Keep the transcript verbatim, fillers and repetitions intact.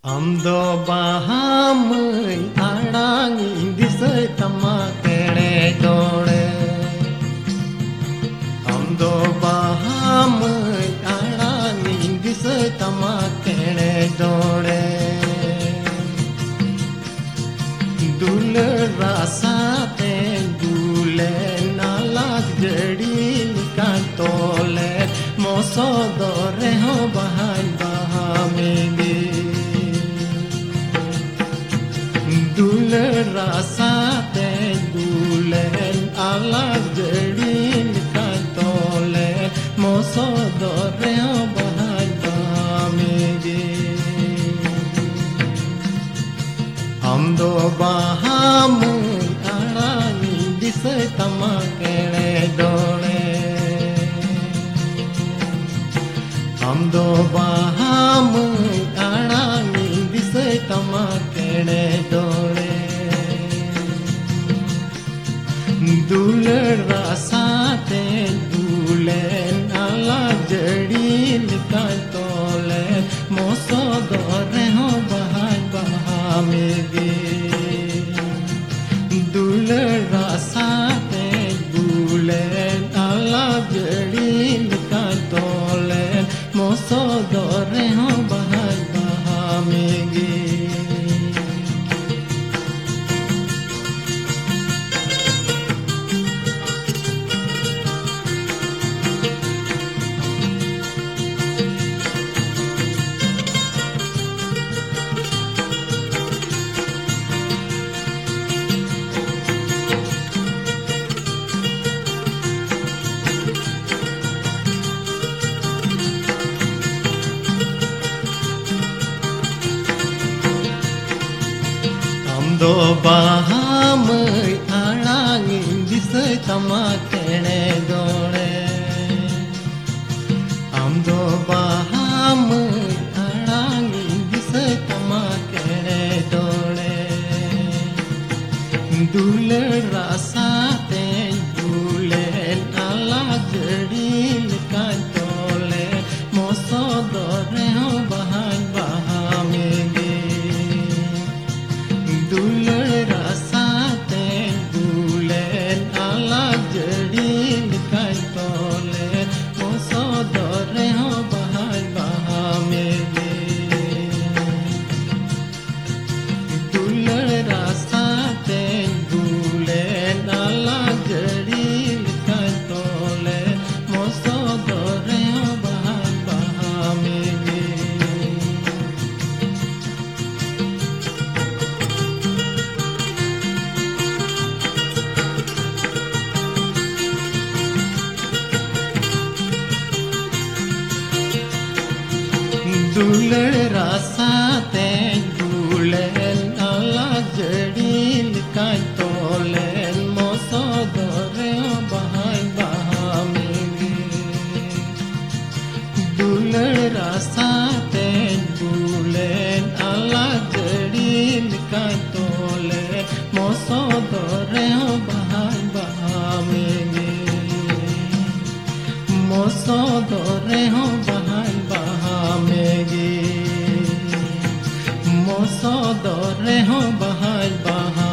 Amdo bahamai adang indisai tama kene dore. Amdo bahamai adang indisai tama kene dore. Dule rasa te dule nalak jadi kantole moso dore ho bahan bahamini. Dule rasa te dule alag jadi kantole moso dore ho bahan bahamini. Amdo bahamai arani disai tama kene dole. Amdo bahamai arani disai tama kene dole. Dule rasa te dule ala jadi kantole moso dore ho bahan bahamigi. Dule rasa te dule ala jadi kantole moso dore ho bahan bahamigi. Amdo bahamai adang indisai tama kene dore. Amdo bahamai adang indisai tama kene dore. Dule rasa te dule ala jadi kantole moso dore ho bahan bahamini. Dule rasa te dule ala jadi kantole moso dore ho bahan bahamini. Dule rasa te dule ala jadi kantole moso dore ho bahan bahamini. Dule rasa te dule ala jadi kantole moso dore ho bahan bahamini. Dule rasa te dule ala jadi kantole moso dore ho bahan bahamini. Moso dore ho bahan bahamigi. Moso dore ho bahan bahamigi.